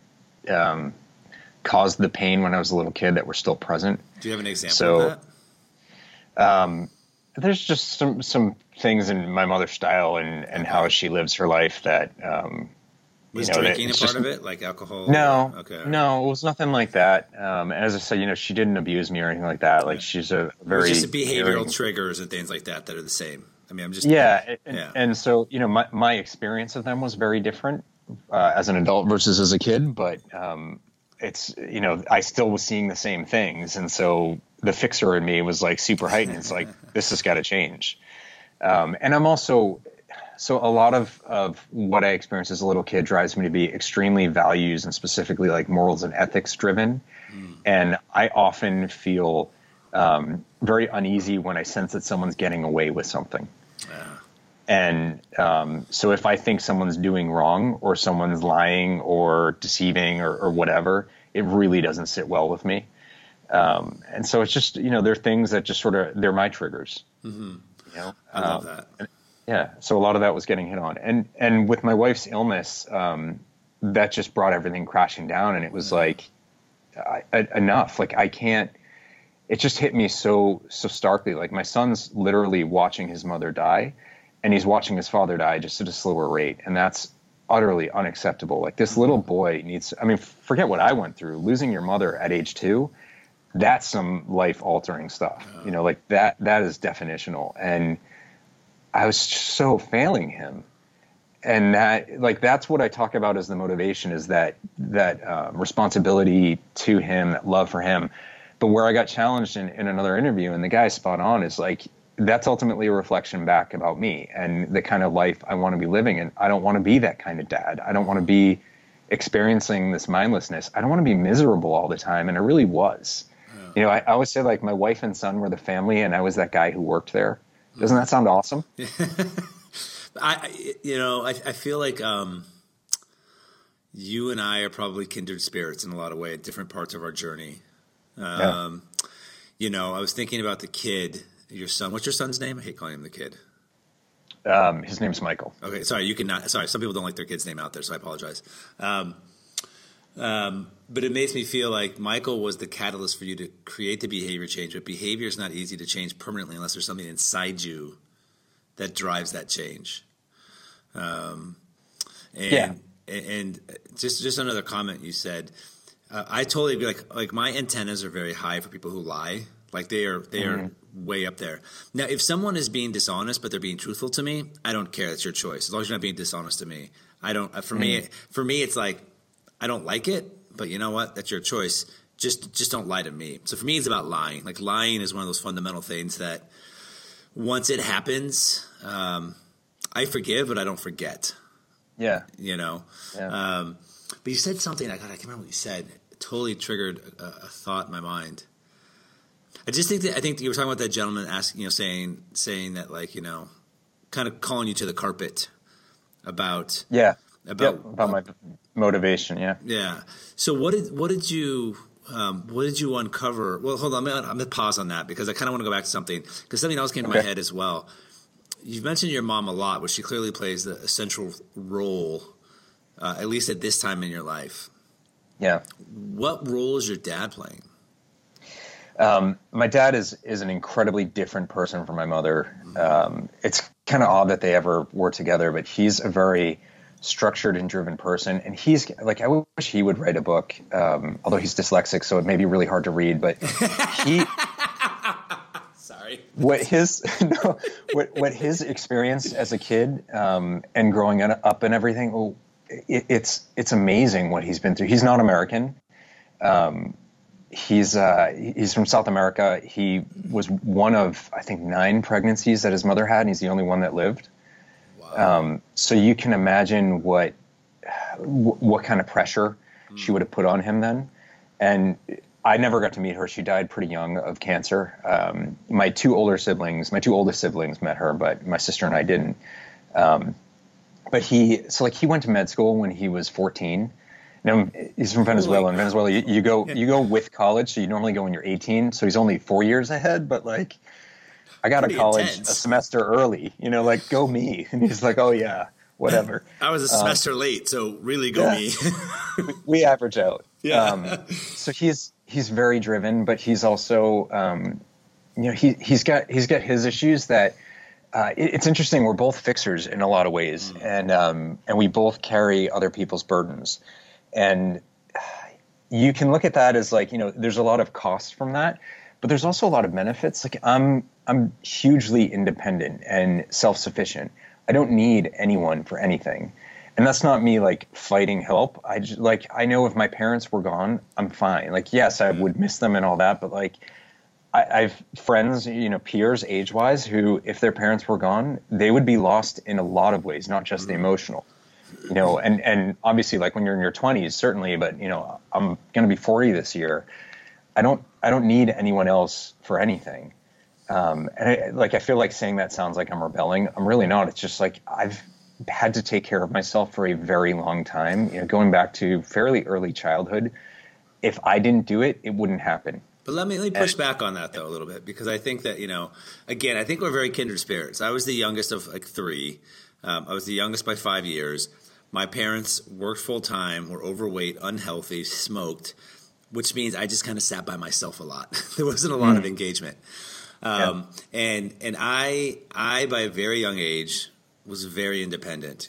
caused the pain when I was a little kid that were still present. Do you have an example of that? There's just some things in my mother's style and how she lives her life that was drinking a part of it, like alcohol? No, it was nothing like that. As I said, she didn't abuse me or anything like that. Like, she's a very just behavioral triggers and things like that are the same. I mean, I'm just and so my experience of them was very different as an adult versus as a kid, but it's I still was seeing the same things, and so the fixer in me was like super heightened. It's like, this has got to change. And I'm also, so a lot of what I experienced as a little kid drives me to be extremely values and specifically like morals and ethics driven. And I often feel very uneasy when I sense that someone's getting away with something. And so if I think someone's doing wrong or someone's lying or deceiving or whatever, it really doesn't sit well with me. And so it's just, there are things that just sort of, they're my triggers. I love that. So a lot of that was getting hit on. And with my wife's illness, that just brought everything crashing down. And it was like, enough. Like, I can't, it just hit me so starkly. Like, my son's literally watching his mother die, and he's watching his father die just at a slower rate. And that's utterly unacceptable. Like, this little boy needs, I mean, forget what I went through. Losing your mother at age 2, that's some life altering stuff, like that is definitional. And I was so failing him. And that's what I talk about as the motivation, is that responsibility to him, that love for him. But where I got challenged in another interview, and the guy's spot on, is like, that's ultimately a reflection back about me and the kind of life I want to be living. And I don't want to be that kind of dad. I don't want to be experiencing this mindlessness. I don't want to be miserable all the time. And I really was. I always say, like, my wife and son were the family, and I was that guy who worked there. Doesn't that sound awesome? I feel like you and I are probably kindred spirits in a lot of ways, different parts of our journey. I was thinking about the kid, your son. What's your son's name? I hate calling him the kid. His name's Michael. Okay, sorry. You cannot. Sorry, some people don't like their kid's name out there, so I apologize. But it makes me feel like Michael was the catalyst for you to create the behavior change. But behavior is not easy to change permanently unless there's something inside you that drives that change. And just another comment you said. I totally agree. Like my antennas are very high for people who lie. Like they are way up there. Now, if someone is being dishonest but they're being truthful to me, I don't care. That's your choice. As long as you're not being dishonest to me, I don't. For me, it's like, I don't like it, but you know what? That's your choice. Just don't lie to me. So for me, it's about lying. Like, lying is one of those fundamental things that once it happens, I forgive, but I don't forget. Yeah. But you said something. I can't remember what you said totally triggered a thought in my mind. I think you were talking about that gentleman asking, saying that, like, kind of calling you to the carpet about my motivation. Yeah. So what did you uncover? Well, hold on. I'm gonna pause on that because I kind of want to go back to something, because something else came to my head as well. You've mentioned your mom a lot, which she clearly plays a central role, at least at this time in your life. Yeah. What role is your dad playing? My dad is an incredibly different person from my mother. It's kind of odd that they ever were together, but he's a very structured and driven person. And he's like, I wish he would write a book, although he's dyslexic, so it may be really hard to read, but he... What his experience as a kid and growing up and everything, it's amazing what he's been through. He's not American. He's from South America. He was one of, I think, 9 pregnancies that his mother had, and he's the only one that lived. Wow. So you can imagine what kind of pressure she would have put on him then. And I never got to meet her. She died pretty young of cancer. My two oldest siblings met her, but my sister and I didn't. But he went to med school when he was 14. Now, he's from Venezuela. In Venezuela, you go with college, so you normally go when you're 18. So he's only 4 years ahead. But like, I got to college intense. A semester early. Like, go me. And he's like, oh yeah, whatever. I was a semester late, so really go me. We average out. Yeah. So he's very driven, but he's also, he's got his issues that. It's interesting. We're both fixers in a lot of ways, and we both carry other people's burdens. And you can look at that as like, there's a lot of costs from that, but there's also a lot of benefits. Like I'm hugely independent and self-sufficient. I don't need anyone for anything. And that's not me like fighting help. I know if my parents were gone, I'm fine. Like, yes, I would miss them and all that, but like I've friends, peers age-wise who, if their parents were gone, they would be lost in a lot of ways, not just the emotional. And obviously, like when you're in your 20s, certainly, but I'm going to be 40 this year. I don't need anyone else for anything. And I feel like saying that sounds like I'm rebelling. I'm really not. It's just like I've had to take care of myself for a very long time. Going back to fairly early childhood. If I didn't do it, it wouldn't happen. But let me push back on that, though, a little bit, because I think that, again, I think we're very kindred spirits. I was the youngest of like 3. I was the youngest by 5 years. My parents worked full time, were overweight, unhealthy, smoked, which means I just kind of sat by myself a lot. There wasn't a lot of engagement. And I, by a very young age, was very independent,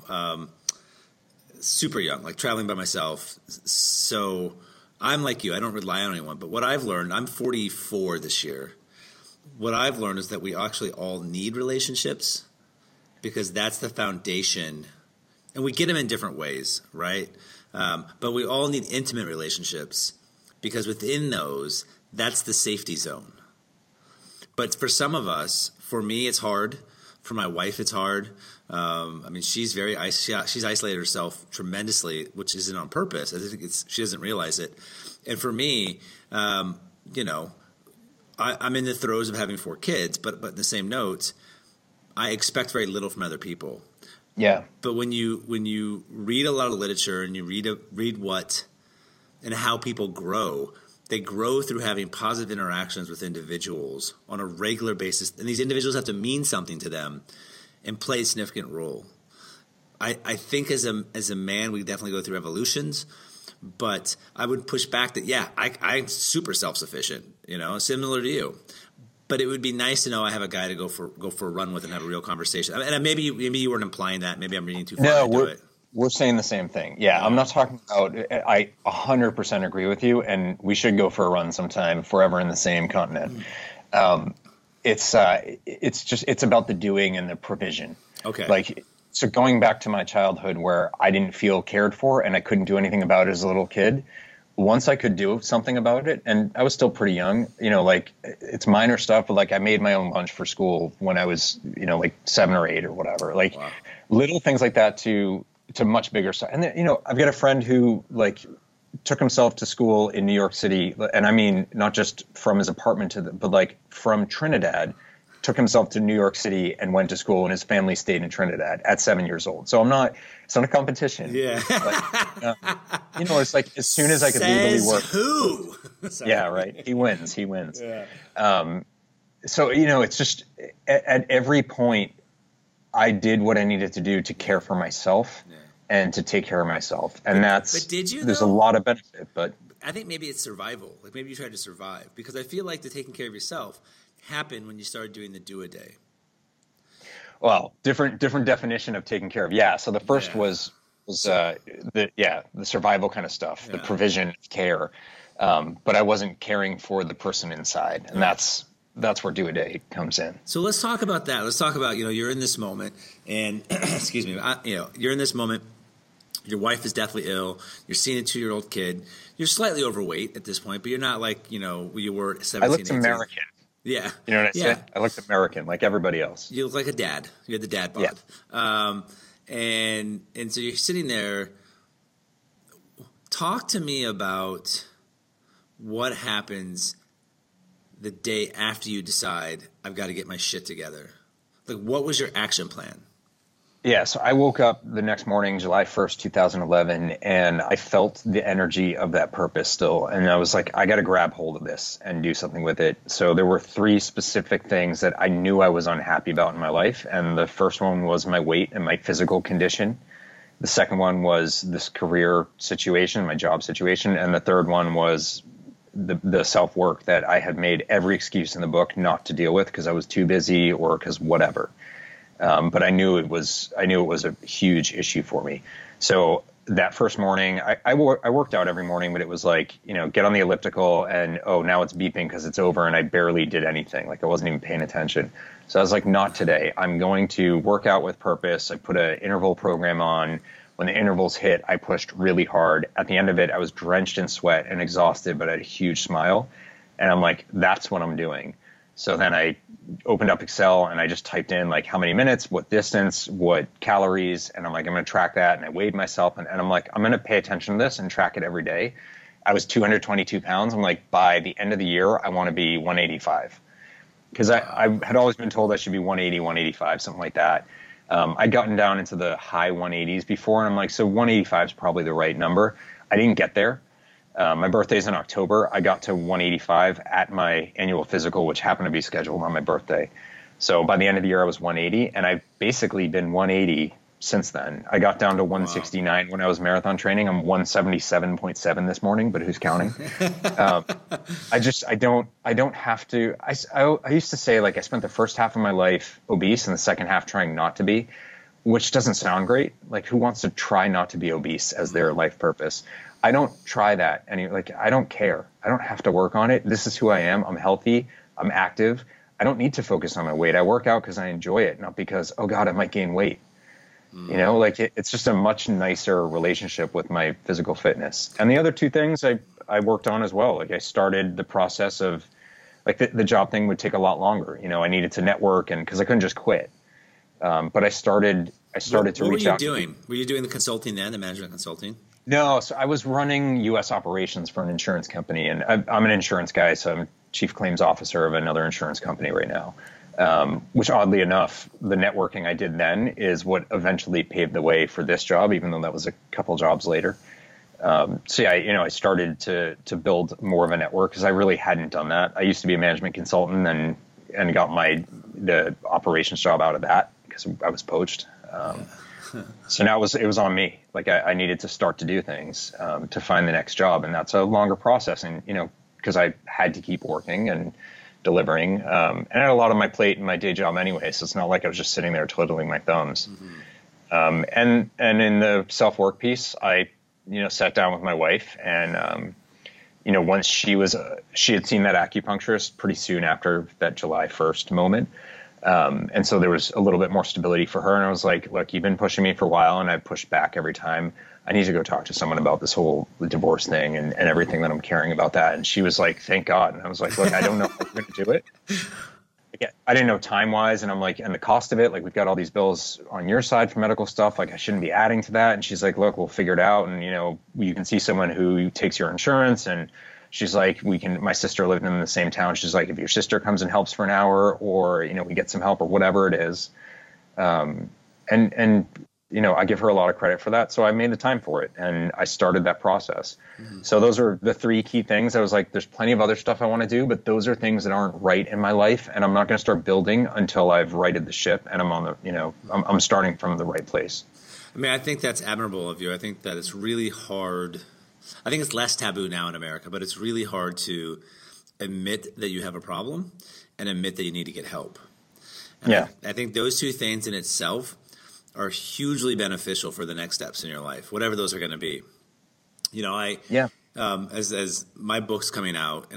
super young, like traveling by myself. So I'm like you. I don't rely on anyone. But what I've learned, I'm 44 this year. What I've learned is that we actually all need relationships because that's the foundation. And we get them in different ways, right? But we all need intimate relationships because within those, that's the safety zone. But for some of us, for me, it's hard. For my wife, it's hard. She's she's isolated herself tremendously, which isn't on purpose. I think she doesn't realize it. And for me, I'm in the throes of having 4 kids, but in the same note, I expect very little from other people. Yeah. But when you read a lot of literature and you read what and how people grow, they grow through having positive interactions with individuals on a regular basis, and these individuals have to mean something to them and play a significant role. I think as a man, we definitely go through evolutions, but I would push back that I'm super self-sufficient, similar to you. But it would be nice to know I have a guy to go for a run with and have a real conversation. And maybe you weren't implying that. Maybe I'm reading too far into it. We're saying the same thing. Yeah, I'm not talking about – I 100% agree with you, and we should go for a run sometime forever in the same continent. It's about the doing and the provision. Okay. So going back to my childhood where I didn't feel cared for and I couldn't do anything about it as a little kid, once I could do something about it, and I was still pretty young, it's minor stuff, but I made my own lunch for school when I was, 7 or 8 or whatever. Little things like that to much bigger stuff. And then, I've got a friend who took himself to school in New York City. And I mean, not just from his apartment but like from Trinidad, took himself to New York City and went to school, and his family stayed in Trinidad at 7 years old. So it's not a competition. Yeah. But, it's like as soon as I could legally work. Who? Yeah, right. He wins. Yeah. So, it's just at every point I did what I needed to do to care for myself and to take care of myself. And but did you, there's a lot of benefit, but I think maybe it's survival. Like maybe you tried to survive, because I feel like the taking care of yourself happened when you started doing the do-a-day. Well, different definition of taking care of. Yeah. So the first was the survival kind of stuff, the provision of care. But I wasn't caring for the person inside, and that's where do-a-day comes in. So let's talk about that. Let's talk about, you're in this moment, and excuse me, you're in this moment. Your wife is deathly ill. You're seeing a 2-year-old kid. You're slightly overweight at this point, but you're not like, you were at 17, I looked 18. American. Yeah. You know what I said? I looked American like everybody else. You look like a dad. You had the dad bod. Yeah. And so you're sitting there. Talk to me about what happens the day after you decide, I've got to get my shit together. Like, what was your action plan? Yeah, so I woke up the next morning, July 1st, 2011, and I felt the energy of that purpose still. And I was like, I got to grab hold of this and do something with it. So there were 3 specific things that I knew I was unhappy about in my life. And the first one was my weight and my physical condition. The second one was this career situation, my job situation. And the third one was the self-work that I had made every excuse in the book not to deal with because I was too busy or because whatever. But I knew it was a huge issue for me. So that first morning, I worked out every morning, but it was like, get on the elliptical and, now it's beeping because it's over, and I barely did anything. Like I wasn't even paying attention. So I was like, not today. I'm going to work out with purpose. I put an interval program on. When the intervals hit, I pushed really hard. At the end of it, I was drenched in sweat and exhausted, but I had a huge smile. And I'm like, that's what I'm doing. So then I opened up Excel and I just typed in like how many minutes, what distance, what calories. And I'm like, I'm going to track that. And I weighed myself and I'm like, I'm going to pay attention to this and track it every day. I was 222 pounds. I'm like, by the end of the year, I want to be 185. Because I had always been told I should be 180, 185, something like that. I'd gotten down into the high 180s before. And I'm like, so 185 is probably the right number. I didn't get there. My birthday's in October. I got to 185 at my annual physical, which happened to be scheduled on my birthday. So by the end of the year, I was 180, and I've basically been 180 since then. I got down to 169 when I was marathon training. I'm 177.7 this morning, but who's counting? I don't have to. I used to say, like, I spent the first half of my life obese and the second half trying not to be, which doesn't sound great. Like, who wants to try not to be obese as their life purpose? I don't try that. I don't care. I don't have to work on it. This is who I am. I'm healthy. I'm active. I don't need to focus on my weight. I work out because I enjoy it, not because, oh God, I might gain weight. It's just a much nicer relationship with my physical fitness. And the other 2 things I worked on as well. Like I started the process of, like the job thing would take a lot longer. I needed to network and because I couldn't just quit. But I started to reach out. What were you doing? Were you doing the consulting then, the management consulting? No, so I was running U.S. operations for an insurance company, and I'm an insurance guy, so I'm chief claims officer of another insurance company right now, which oddly enough, the networking I did then is what eventually paved the way for this job, even though that was a couple jobs later. I started to build more of a network because I really hadn't done that. I used to be a management consultant and got the operations job out of that because I was poached. So now it was on me. Like I needed to start to do things to find the next job, and that's a longer process. And because I had to keep working and delivering, and I had a lot on my plate in my day job anyway. So it's not like I was just sitting there twiddling my thumbs. Mm-hmm. And in the self-work piece, I sat down with my wife, and once she had seen that acupuncturist pretty soon after that July 1st moment. And so there was a little bit more stability for her. And I was like, look, you've been pushing me for a while and I pushed back every time. I need to go talk to someone about this whole divorce thing and everything that I'm caring about that. And she was like, thank God. And I was like, look, I don't know if I'm going to do it. Like, I didn't know time wise. And I'm like, and the cost of it, like, we've got all these bills on your side for medical stuff. Like, I shouldn't be adding to that. And she's like, look, we'll figure it out. And, you can see someone who takes your insurance. And she's like, my sister lived in the same town. She's like, if your sister comes and helps for an hour, or, we get some help, or whatever it is. I give her a lot of credit for that. So I made the time for it, and I started that process. Mm-hmm. So those are the three key things. I was like, there's plenty of other stuff I want to do, but those are things that aren't right in my life. And I'm not going to start building until I've righted the ship and I'm on I'm starting from the right place. I mean, I think that's admirable of you. I think that it's really hard. I think it's less taboo now in America, but it's really hard to admit that you have a problem and admit that you need to get help. And I think those two things in itself are hugely beneficial for the next steps in your life, whatever those are going to be. As my book's coming out, and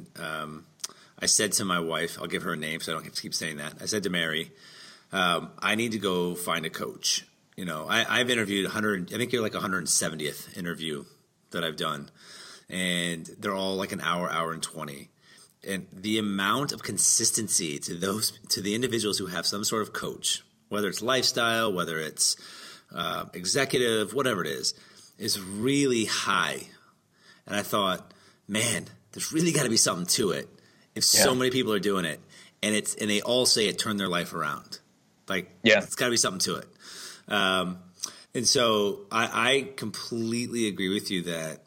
I said to my wife, I'll give her a name so I don't have to keep saying that. I said to Mary, I need to go find a coach. I've interviewed 100. I think you're like 170th interview that I've done, and they're all like an hour and 20. And the amount of consistency to the individuals who have some sort of coach, whether it's lifestyle, whether it's executive, whatever it is really high. And I thought, man, there's really got to be something to it if so many people are doing it, and they all say it turned their life around. Like, it's got to be something to it. And so I completely agree with you that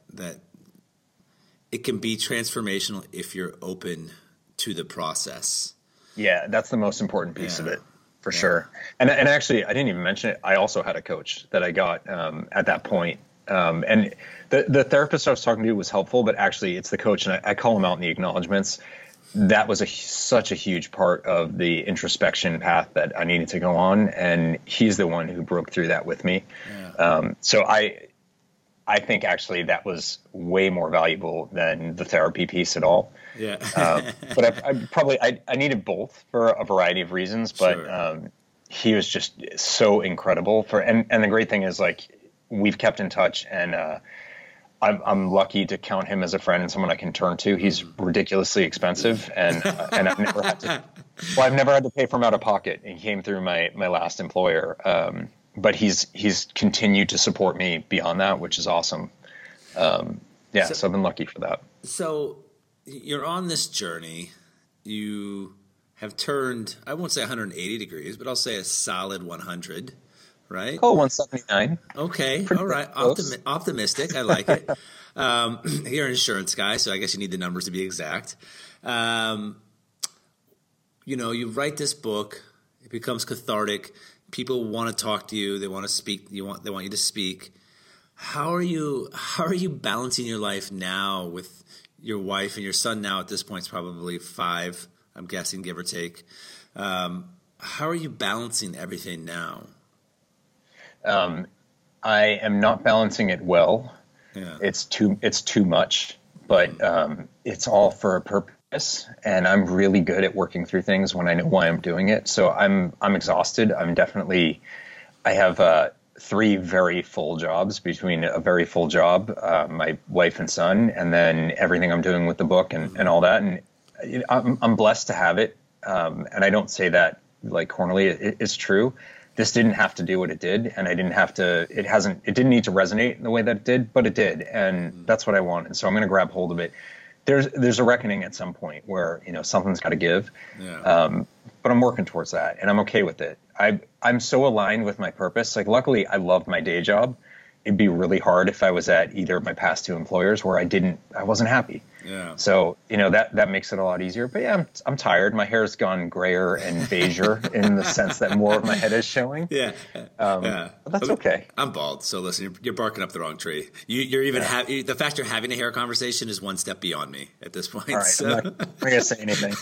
it can be transformational if you're open to the process. Yeah, that's the most important piece of it. For sure. And actually, I didn't even mention it. I also had a coach that I got at that point. And the therapist I was talking to was helpful, but actually it's the coach, and I call him out in the acknowledgments. That was such a huge part of the introspection path that I needed to go on. And he's the one who broke through that with me. Yeah. So I think actually that was way more valuable than the therapy piece at all. Yeah. But I needed both for a variety of reasons, but he was just so incredible and the great thing is, like, we've kept in touch, and I'm lucky to count him as a friend and someone I can turn to. He's ridiculously expensive, and I've never had to pay for him out of pocket. He came through my last employer. But he's continued to support me beyond that, which is awesome. So I've been lucky for that. So you're on this journey. You have turned, I won't say 180 degrees, but I'll say a solid 100, right? Oh, 179. Okay. All right. Optimistic. I like it. You're an insurance guy, so I guess you need the numbers to be exact. You write this book. It becomes cathartic. People want to talk to you. They want to speak. They want you to speak. How are you balancing your life now with your wife and your son? Now at this point, it's probably 5, I'm guessing, give or take. How are you balancing everything now? I am not balancing it well. Yeah. It's too much, but it's all for a purpose. And I'm really good at working through things when I know why I'm doing it. So I'm exhausted. I have 3 very full jobs, between a very full job, my wife and son, and then everything I'm doing with the book and all that. And I'm blessed to have it. And I don't say that like cornily. It's true. This didn't have to do what it did, and it didn't need to resonate in the way that it did, but it did. And that's what I want. And so I'm going to grab hold of it. There's a reckoning at some point where, something's got to give. Yeah. But I'm working towards that, and I'm okay with it. I'm so aligned with my purpose. Like, luckily, I love my day job. It'd be really hard if I was at either of my past 2 employers where I wasn't happy. Yeah. So, that makes it a lot easier. But yeah, I'm tired. My hair's gone grayer and beigeur in the sense that more of my head is showing. Yeah. But that's okay. I'm bald. So listen, you're barking up the wrong tree. You're even the fact you're having a hair conversation is one step beyond me at this point. All right. So. I'm not going to say anything.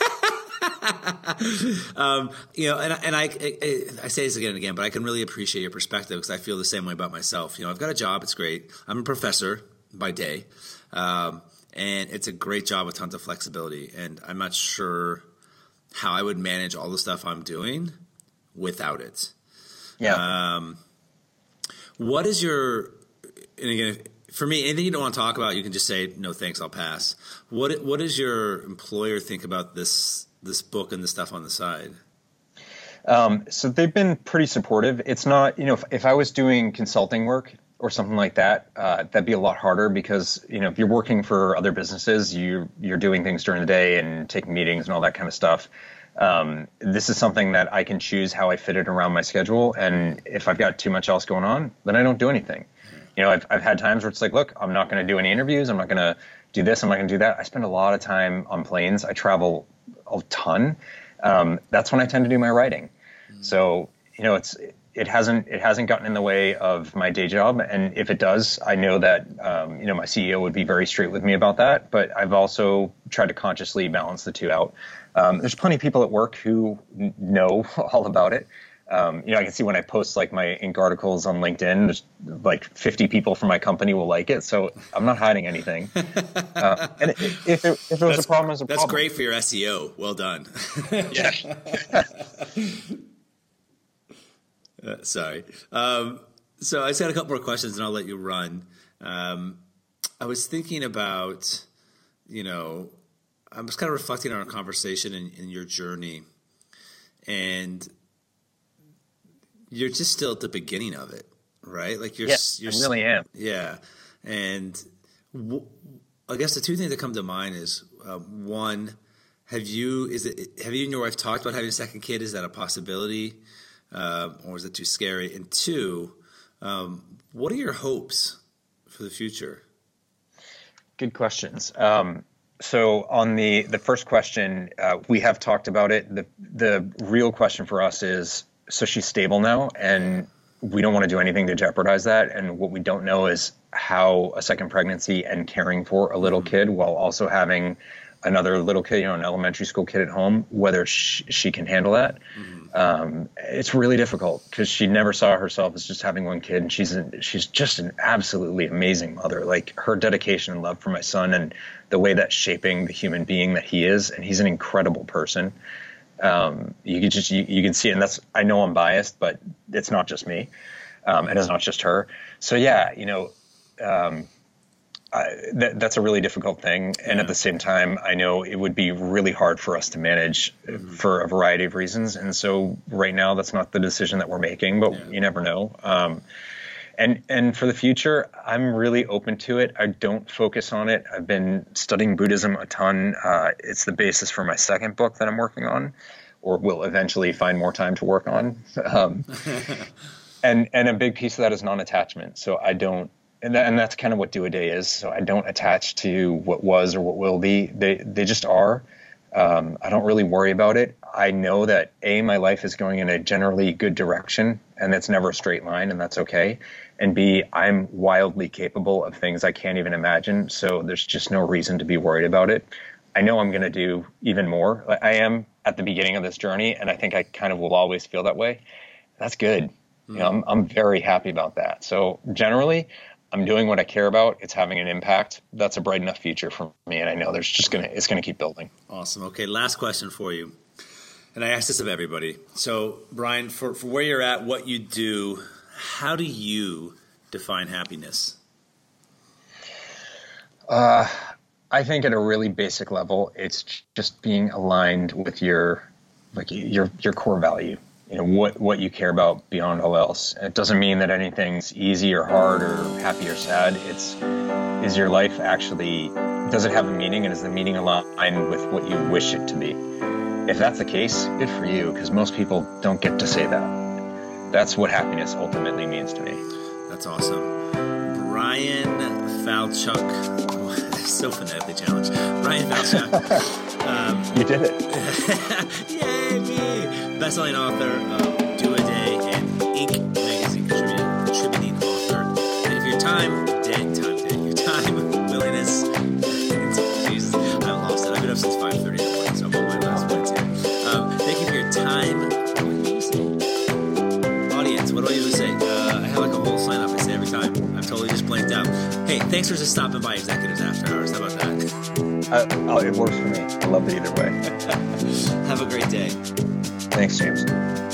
And I say this again and again, but I can really appreciate your perspective because I feel the same way about myself. I've got a job. It's great. I'm a professor by day. And it's a great job with tons of flexibility. And I'm not sure how I would manage all the stuff I'm doing without it. Yeah. What is your, and again, for me, anything you don't want to talk about, you can just say, no, thanks, I'll pass. What does your employer think about this this book and the stuff on the side? So they've been pretty supportive. It's not, if I was doing consulting work or something like that, that'd be a lot harder because, if you're working for other businesses, you're doing things during the day and taking meetings and all that kind of stuff. This is something that I can choose how I fit it around my schedule. And if I've got too much else going on, then I don't do anything. I've had times where it's like, look, I'm not going to do any interviews. I'm not going to do this. I'm not going to do that. I spend a lot of time on planes. I travel a ton. That's when I tend to do my writing. So, it hasn't gotten in the way of my day job. And if it does, I know that, my CEO would be very straight with me about that. But I've also tried to consciously balance the two out. There's plenty of people at work who know all about it. I can see when I post like my ink articles on LinkedIn, there's like 50 people from my company will like it. So I'm not hiding anything. And if it was a problem, it's a problem. That's great for your SEO. Well done. Yeah. Sorry. So I just had a couple more questions and I'll let you run. I was thinking about, I was kind of reflecting on our conversation in your journey, and you're just still at the beginning of it, right? Like you're I really am. Yeah. And I guess the two things that come to mind is, one, have you and your wife talked about having a second kid? Is that a possibility? Or is it too scary? And two, what are your hopes for the future? Good questions. So on the first question, we have talked about it. The real question for us is, so she's stable now, and we don't want to do anything to jeopardize that. And what we don't know is how a second pregnancy and caring for a little kid while also having another little kid, an elementary school kid at home, whether she can handle that. It's really difficult because she never saw herself as just having one kid, and she's just an absolutely amazing mother. Like her dedication and love for my son and the way that's shaping the human being that he is, and he's an incredible person. You can see it, and I know I'm biased, but it's not just me, and it's not just her. So yeah, that's a really difficult thing. And at the same time, I know it would be really hard for us to manage for a variety of reasons. And so right now, that's not the decision that we're making, but you never know. And for the future, I'm really open to it. I don't focus on it. I've been studying Buddhism a ton. It's the basis for my second book that I'm working on, or will eventually find more time to work on. And a big piece of that is non-attachment. So I don't, and that's kind of what Do a Day is. So I don't attach to what was or what will be. They just are. I don't really worry about it. I know that my life is going in a generally good direction, and it's never a straight line, and that's okay. And B, I'm wildly capable of things I can't even imagine. So there's just no reason to be worried about it. I know I'm going to do even more. I am at the beginning of this journey, and I think I kind of will always feel that way. That's good. I'm very happy about that. So generally, I'm doing what I care about. It's having an impact. That's a bright enough future for me, and I know it's going to keep building. Awesome. Okay, last question for you. And I ask this of everybody. So, Brian, for where you're at, what you do, how do you define happiness? I think at a really basic level, it's just being aligned with your core value. What you care about beyond all else. It doesn't mean that anything's easy or hard or happy or sad. Is your life actually, does it have a meaning, and is the meaning aligned with what you wish it to be? If that's the case, good for you, because most people don't get to say that. That's what happiness ultimately means to me. That's awesome. Brian Falchuk, so phonetically challenged. Brian Falchuk. You did it. Yay, me! Best-selling author of Do a Day and Ink magazine contributing author. And if your time, willingness, Jesus, I lost it. I've been up since 5:30 in the morning, so I'm on my last one too. Thank you for your time. What do you say? Audience, what do I usually say? I have like a whole sign up I say every time. I've totally just blanked out. Hey, thanks for just stopping by Executives After Hours. How about that? It works for me. I love it either way. Have a great day. Thanks, James.